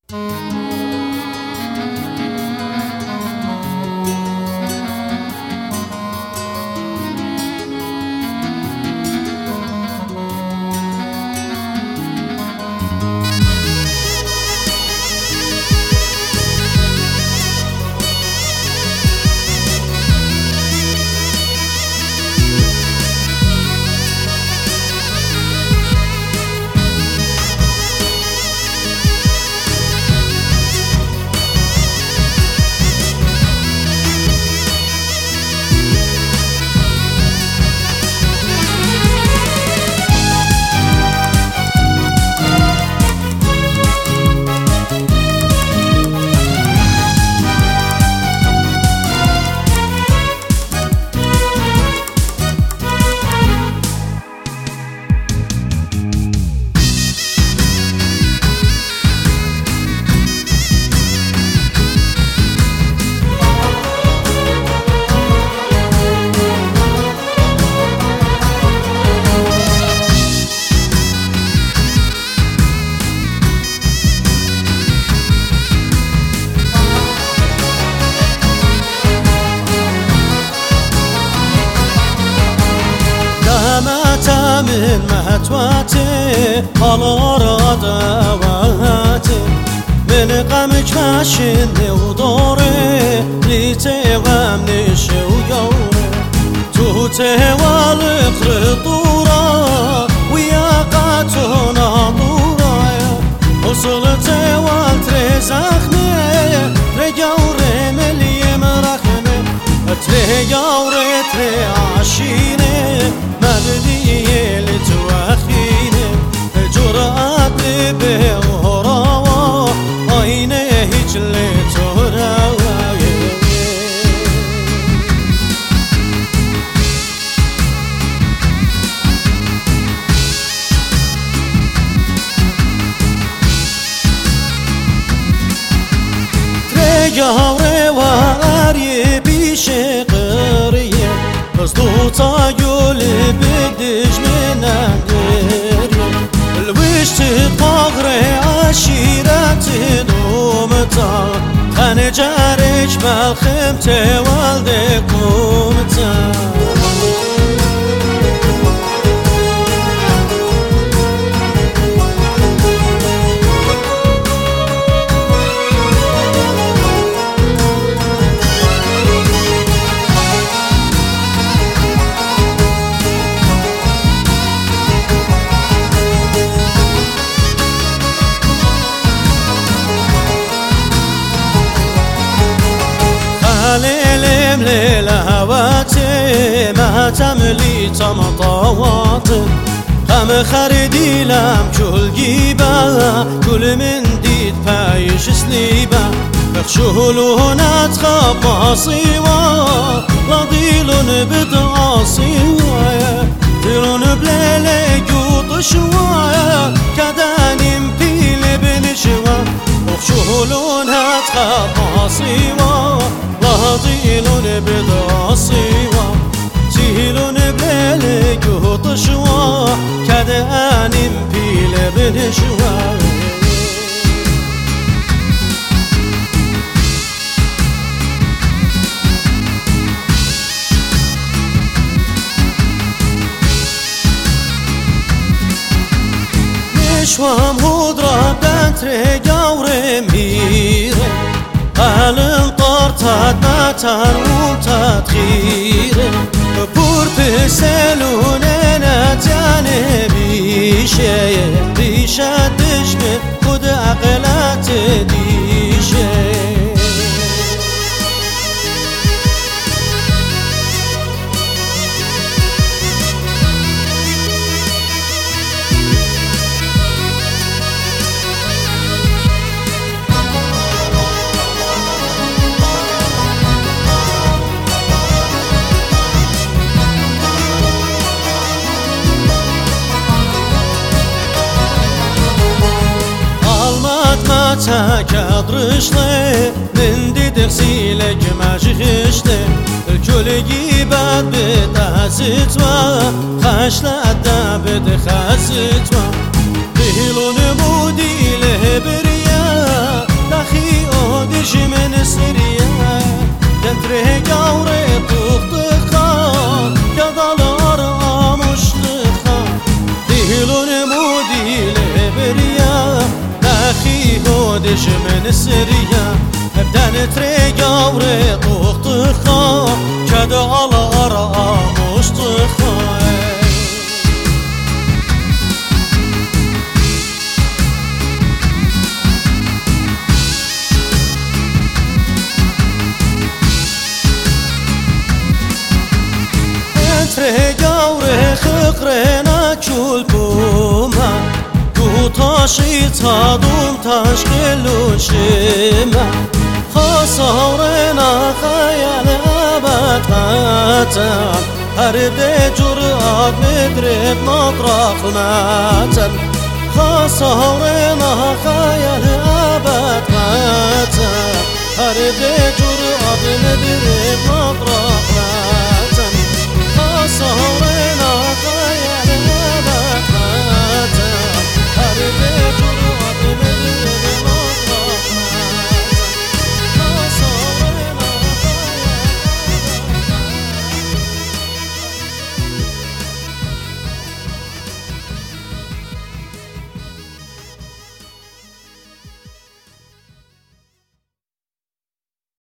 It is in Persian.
من مهتواتي على دواتي من غمك ماشيني ودوري ليتي غمني ويوري توتي والقر طورا ويا قاتونا طورا وصلتي والتري زخمي تريجوري ملي مرخمي تريجوري تري عشيني مردي لتوخيني جرأت لبي وهراوة عيني هيج لتهراوة تريجوري واري بيشي قرية مصدوطة يولي بدج من عنديري الوش تطغري عشيرة دومتا خاني جاريش بالخمتي والدي قومتا ليلم ليلهواتي ما تملي تمطواتي قام خردي لم كل جيبا كل من ديد بايش سليبا بخشولونا تخبى صيوا لضيلون بدعا صيوا ديلون بليلي جوط شوايا كداني مبيل بنشوا بخشولونا تخبى صيوا لضيلون بدعا صيوا تيلون بليلي جوط شوا كداني مبيل بنشوا شوام هودرا بنتري جاوري ميري قالن طارتات ماتان ومتات خيري بورت سلوننا جانبي شيء ريشة دشمن خد عقلات ديشي تكدرشلي من دي دغسيلك ماجغشتي الكل جيبات بتحسيتوا خشلة دابد خاسيتوا بهلون مودي لهبريا دش من سريا بدن تريقا وريطوخ تخا كد على أرى مشتخا تريقا وريخ قرينا كل بوما تاشي تادوم تشكل شما خسارنا خيال أبد قتل هرب جرأت مدرب مطرح المتل خسارنا خيال